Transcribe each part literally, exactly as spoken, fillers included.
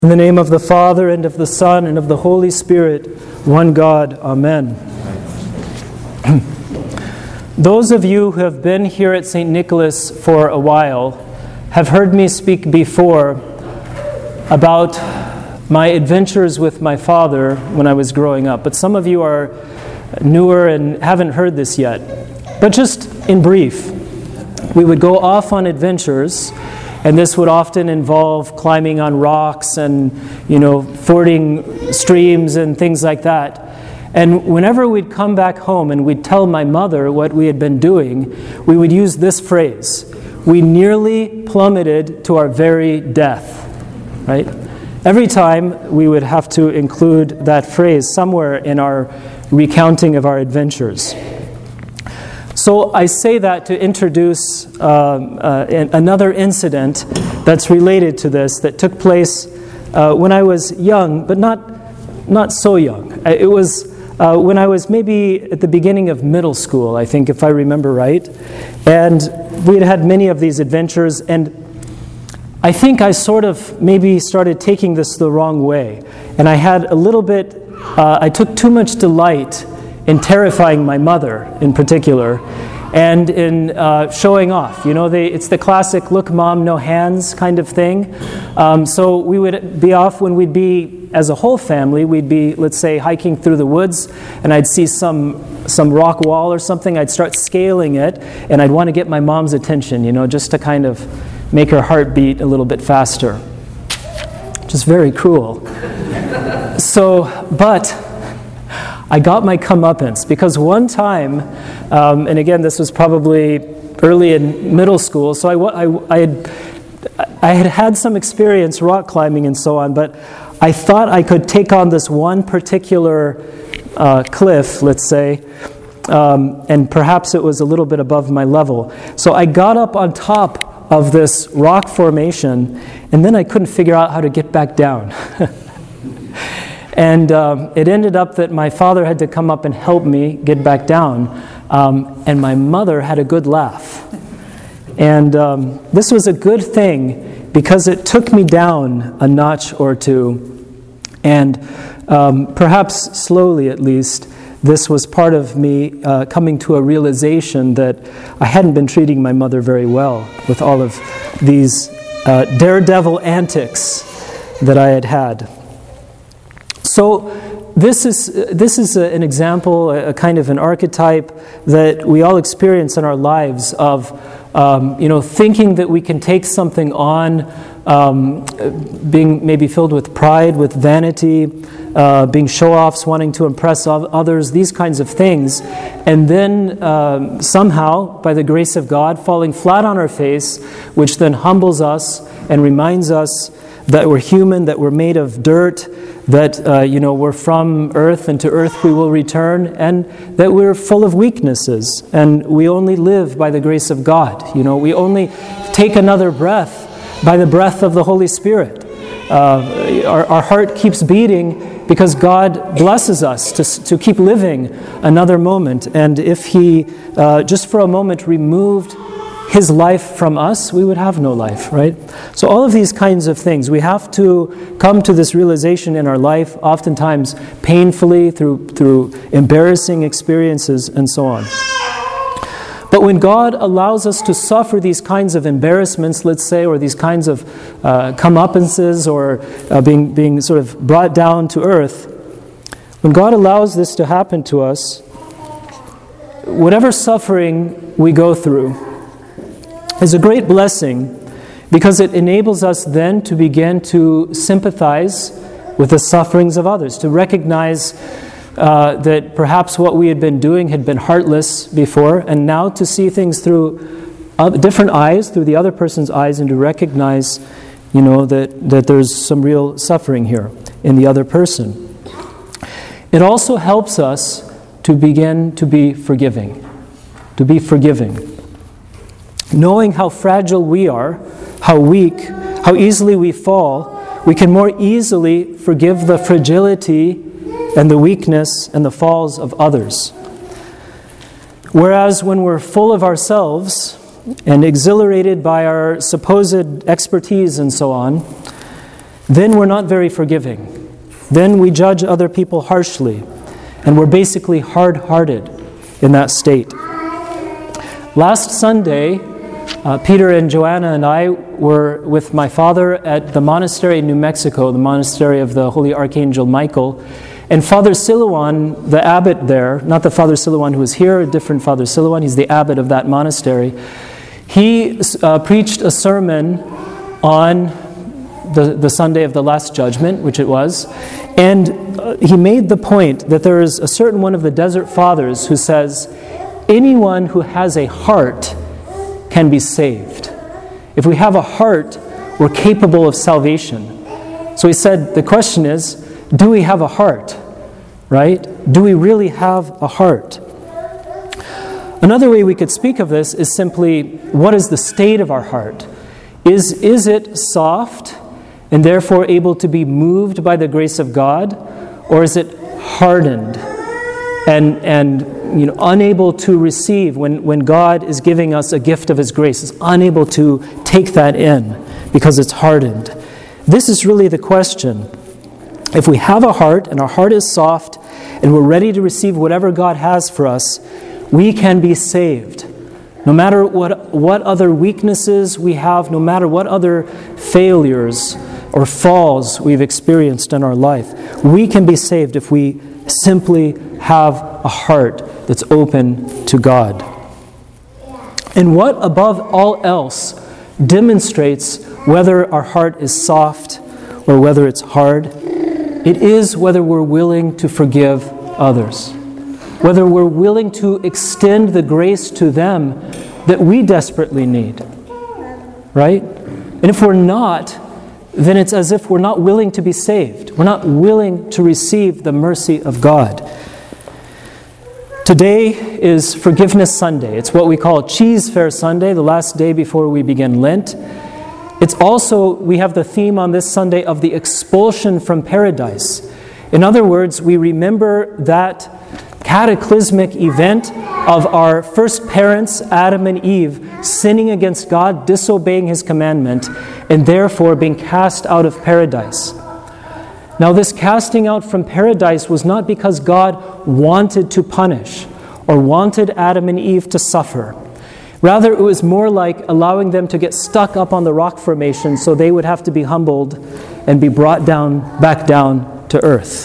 In the name of the Father, and of the Son, and of the Holy Spirit, one God. Amen. Those of you who have been here at Saint Nicholas for a while have heard me speak before about my adventures with my father when I was growing up. But some of you are newer and haven't heard this yet. But just in brief, we would go off on adventures, and this would often involve climbing on rocks and, you know, fording streams and things like that. And whenever we'd come back home and we'd tell my mother what we had been doing, we would use this phrase: we nearly plummeted to our very death, right? Every time we would have to include that phrase somewhere in our recounting of our adventures. So I say that to introduce um, uh, another incident that's related to this that took place uh, when I was young, but not not so young. It was uh, when I was maybe at the beginning of middle school, I think, if I remember right. And we had had many of these adventures, and I think I sort of maybe started taking this the wrong way. And I had a little bit, uh, I took too much delight in terrifying my mother in particular, and in uh, showing off. You know, they, it's the classic "look, Mom, no hands" kind of thing. Um, so we would be off when we'd be, as a whole family, we'd be, let's say, hiking through the woods, and I'd see some some rock wall or something. I'd start scaling it, and I'd want to get my mom's attention, you know, just to kind of make her heart beat a little bit faster. Just very cruel. So, but I got my comeuppance, because one time, um, and again, this was probably early in middle school, so I, I, I, had, I had had some experience rock climbing and so on, but I thought I could take on this one particular uh, cliff, let's say, um, and perhaps it was a little bit above my level. So I got up on top of this rock formation, and then I couldn't figure out how to get back down. And um, it ended up that my father had to come up and help me get back down, um, and my mother had a good laugh. And um, this was a good thing, because it took me down a notch or two, and um, perhaps slowly at least, this was part of me uh, coming to a realization that I hadn't been treating my mother very well with all of these uh, daredevil antics that I had had. So this is this is a, an example, a, a kind of an archetype that we all experience in our lives of, um, you know, thinking that we can take something on, um, being maybe filled with pride, with vanity, uh, being show-offs, wanting to impress others, these kinds of things, and then um, somehow, by the grace of God, falling flat on our face, which then humbles us and reminds us that we're human, that we're made of dirt, that uh, you know, we're from earth, and to earth we will return, and that we're full of weaknesses, and we only live by the grace of God. You know, we only take another breath by the breath of the Holy Spirit. Uh, our, our heart keeps beating because God blesses us to, to keep living another moment. And if He uh, just for a moment removed His life from us, we would have no life, right? So all of these kinds of things, we have to come to this realization in our life, oftentimes painfully, through through embarrassing experiences and so on. But when God allows us to suffer these kinds of embarrassments, let's say, or these kinds of uh, comeuppances, or uh, being being sort of brought down to earth, when God allows this to happen to us, whatever suffering we go through is a great blessing, because it enables us then to begin to sympathize with the sufferings of others, to recognize uh, that perhaps what we had been doing had been heartless before, and now to see things through different eyes, through the other person's eyes, and to recognize, you know, that, that there's some real suffering here in the other person. It also helps us to begin to be forgiving, to be forgiving. Knowing how fragile we are, how weak, how easily we fall, we can more easily forgive the fragility and the weakness and the falls of others. Whereas when we're full of ourselves and exhilarated by our supposed expertise and so on, then we're not very forgiving. Then we judge other people harshly, and we're basically hard-hearted in that state. Last Sunday, uh, Peter and Joanna and I were with my father at the monastery in New Mexico, the monastery of the Holy Archangel Michael. And Father Silouan, the abbot there, not the Father Silouan who was here, a different Father Silouan, he's the abbot of that monastery, he uh, preached a sermon on the, the Sunday of the Last Judgment, which it was, and uh, he made the point that there is a certain one of the Desert Fathers who says, anyone who has a heart can be saved. If we have a heart, we're capable of salvation. So he said, the question is, do we have a heart? Right? Do we really have a heart? Another way we could speak of this is simply, what is the state of our heart? Is, is it soft and therefore able to be moved by the grace of God? Or is it hardened and, and you know, unable to receive when, when God is giving us a gift of His grace? Is unable to take that in because it's hardened. This is really the question. If we have a heart and our heart is soft and we're ready to receive whatever God has for us, we can be saved. No matter what, what other weaknesses we have, no matter what other failures or falls we've experienced in our life, we can be saved if we simply have a heart that's open to God. And what above all else demonstrates whether our heart is soft or whether it's hard? It is whether we're willing to forgive others, whether we're willing to extend the grace to them that we desperately need, right? And if we're not, then it's as if we're not willing to be saved. We're not willing to receive the mercy of God. Today is Forgiveness Sunday. It's what we call Cheese Fair Sunday, the last day before we begin Lent. It's also, we have the theme on this Sunday of the expulsion from paradise. In other words, we remember that cataclysmic event of our first parents, Adam and Eve, sinning against God, disobeying His commandment, and therefore being cast out of paradise. Now, this casting out from paradise was not because God wanted to punish or wanted Adam and Eve to suffer. Rather, it was more like allowing them to get stuck up on the rock formation so they would have to be humbled and be brought down, back down to earth.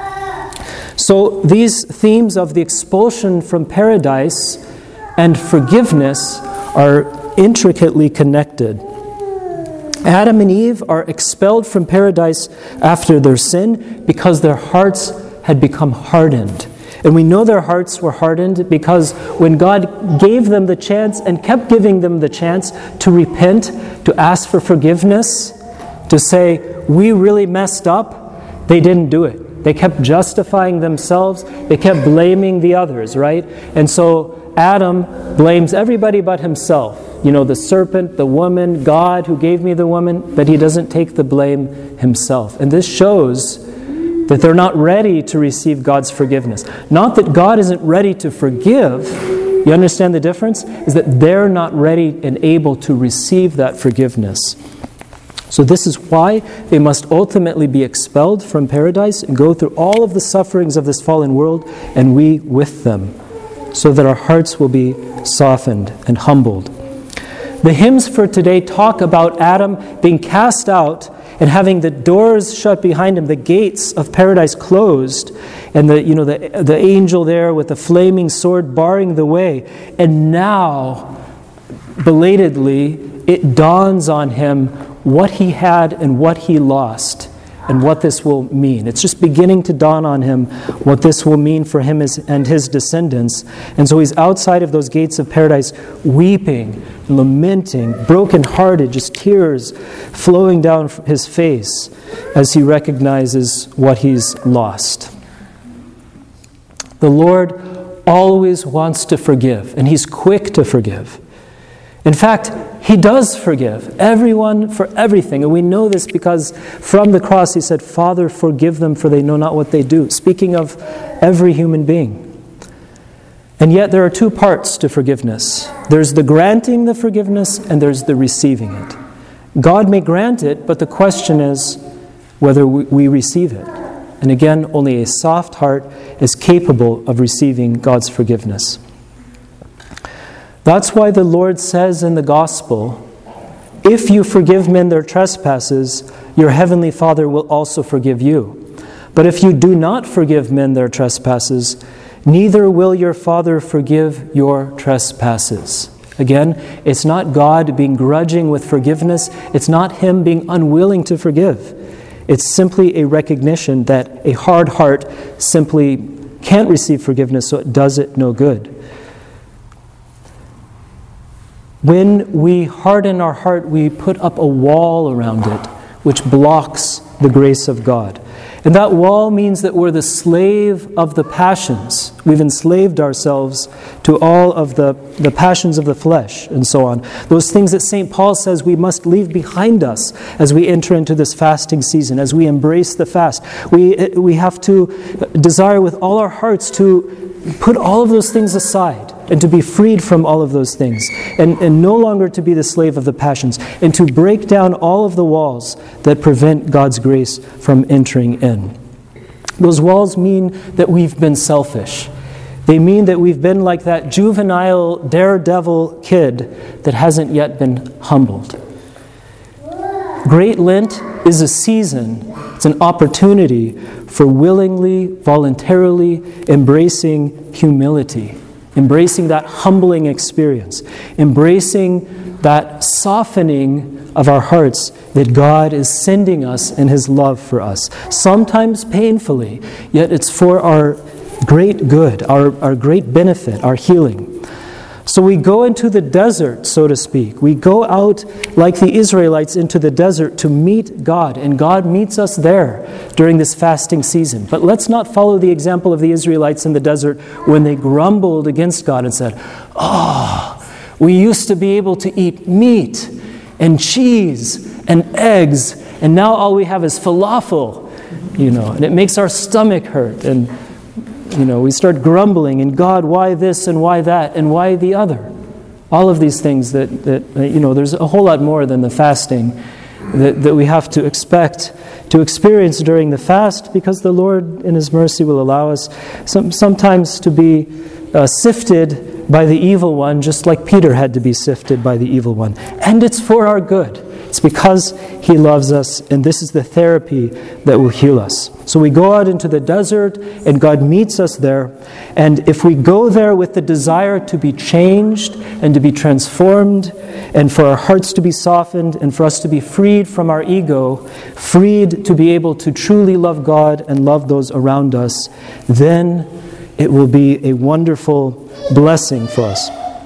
So these themes of the expulsion from paradise and forgiveness are intricately connected. Adam and Eve are expelled from paradise after their sin because their hearts had become hardened. And we know their hearts were hardened because when God gave them the chance and kept giving them the chance to repent, to ask for forgiveness, to say, we really messed up, they didn't do it. They kept justifying themselves. They kept blaming the others, right? And so Adam blames everybody but himself. You know, the serpent, the woman, God who gave me the woman, but he doesn't take the blame himself. And this shows that they're not ready to receive God's forgiveness. Not that God isn't ready to forgive. You understand the difference? Is that they're not ready and able to receive that forgiveness. So this is why they must ultimately be expelled from paradise and go through all of the sufferings of this fallen world, and we with them, so that our hearts will be softened and humbled. The hymns for today talk about Adam being cast out and having the doors shut behind him, the gates of paradise closed, and the you know the the angel there with the flaming sword barring the way. And now, belatedly, it dawns on him what he had and what he lost, and what this will mean. It's just beginning to dawn on him what this will mean for him and his descendants. And so he's outside of those gates of paradise, weeping, lamenting, brokenhearted, just tears flowing down his face as he recognizes what he's lost. The Lord always wants to forgive, and He's quick to forgive. In fact, He does forgive everyone for everything. And we know this because from the cross He said, "Father, forgive them, for they know not what they do." Speaking of every human being. And yet there are two parts to forgiveness. There's the granting the forgiveness, and there's the receiving it. God may grant it, but the question is, whether we receive it. And again, only a soft heart is capable of receiving God's forgiveness. That's why the Lord says in the gospel, if you forgive men their trespasses, your heavenly Father will also forgive you. But if you do not forgive men their trespasses, neither will your Father forgive your trespasses. Again, it's not God being grudging with forgiveness. It's not Him being unwilling to forgive. It's simply a recognition that a hard heart simply can't receive forgiveness, so it does it no good. When we harden our heart, we put up a wall around it, which blocks the grace of God. And that wall means that we're the slave of the passions. We've enslaved ourselves to all of the, the passions of the flesh and so on. Those things that Saint Paul says we must leave behind us as we enter into this fasting season, as we embrace the fast. We, we have to desire with all our hearts to put all of those things aside and to be freed from all of those things and, and no longer to be the slave of the passions and to break down all of the walls that prevent God's grace from entering in. Those walls mean that we've been selfish. They mean that we've been like that juvenile daredevil kid that hasn't yet been humbled. Great Lent is a season, it's an opportunity for willingly, voluntarily embracing humility, embracing that humbling experience, embracing that softening of our hearts that God is sending us in His love for us. Sometimes painfully, yet it's for our great good, our, our great benefit, our healing. So we go into the desert, so to speak. We go out like the Israelites into the desert to meet God, and God meets us there during this fasting season. But let's not follow the example of the Israelites in the desert when they grumbled against God and said, "Oh, we used to be able to eat meat and cheese and eggs, and now all we have is falafel, you know, and it makes our stomach hurt." And You know, we start grumbling, and God, why this and why that and why the other? All of these things that, that you know, there's a whole lot more than the fasting that, that we have to expect to experience during the fast, because the Lord in His mercy will allow us some, sometimes to be uh, sifted by the evil one, just like Peter had to be sifted by the evil one. And it's for our good. It's because He loves us, and this is the therapy that will heal us. So we go out into the desert, and God meets us there. And if we go there with the desire to be changed and to be transformed, and for our hearts to be softened, and for us to be freed from our ego, freed to be able to truly love God and love those around us, then it will be a wonderful blessing for us.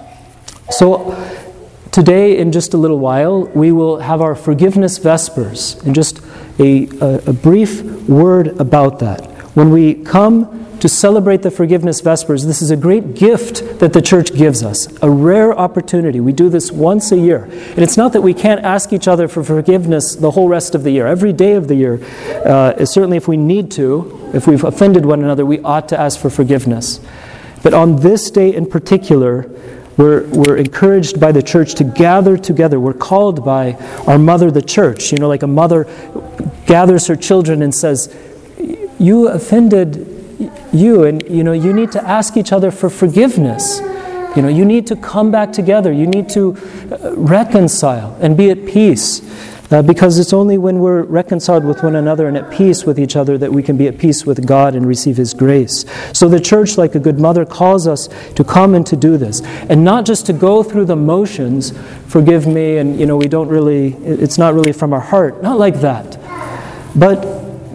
So today, in just a little while, we will have our Forgiveness Vespers, and just a, a, a brief word about that. When we come to celebrate the Forgiveness Vespers, this is a great gift that the Church gives us, a rare opportunity. We do this once a year. And it's not that we can't ask each other for forgiveness the whole rest of the year. Every day of the year, uh, certainly if we need to, if we've offended one another, we ought to ask for forgiveness. But on this day in particular, We're, we're encouraged by the Church to gather together. We're called by our mother, the Church. You know, like a mother gathers her children and says, you offended you, and, you know, you need to ask each other for forgiveness. You know, you need to come back together. You need to reconcile and be at peace. Uh, because it's only when we're reconciled with one another and at peace with each other that we can be at peace with God and receive His grace. So the Church, like a good mother, calls us to come and to do this. And not just to go through the motions, forgive me, and, you know, we don't really, it's not really from our heart. Not like that. But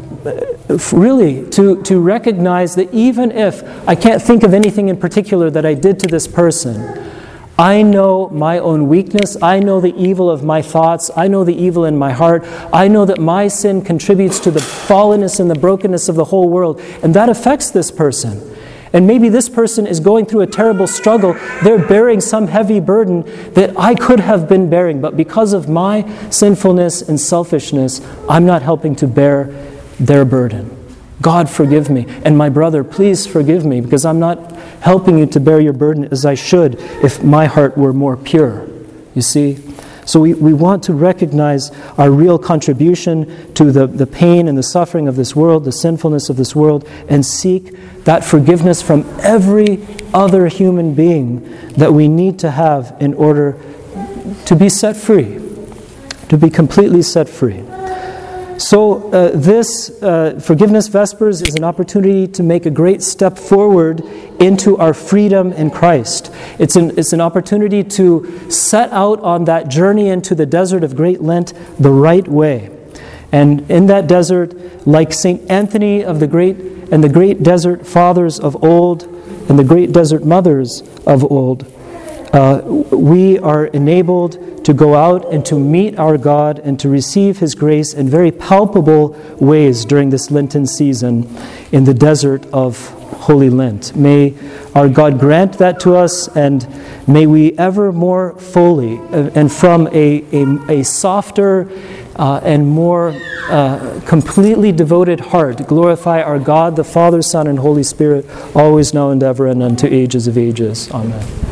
really, to, to recognize that even if I can't think of anything in particular that I did to this person, I know my own weakness. I know the evil of my thoughts. I know the evil in my heart. I know that my sin contributes to the fallenness and the brokenness of the whole world. And that affects this person. And maybe this person is going through a terrible struggle. They're bearing some heavy burden that I could have been bearing. But because of my sinfulness and selfishness, I'm not helping to bear their burden. God, forgive me. And my brother, please forgive me, because I'm not helping you to bear your burden as I should if my heart were more pure. You see? So we, we want to recognize our real contribution to the, the pain and the suffering of this world, the sinfulness of this world, and seek that forgiveness from every other human being that we need to have in order to be set free, to be completely set free. So uh, this uh, Forgiveness Vespers is an opportunity to make a great step forward into our freedom in Christ. It's an, it's an opportunity to set out on that journey into the desert of Great Lent the right way. And in that desert, like Saint Anthony of the great and the great desert fathers of old and the great desert mothers of old, uh, we are enabled to go out and to meet our God and to receive His grace in very palpable ways during this Lenten season in the desert of Holy Lent. May our God grant that to us, and may we ever more fully and from a, a, a softer uh, and more uh, completely devoted heart glorify our God, the Father, Son, and Holy Spirit, always now and ever and unto ages of ages. Amen.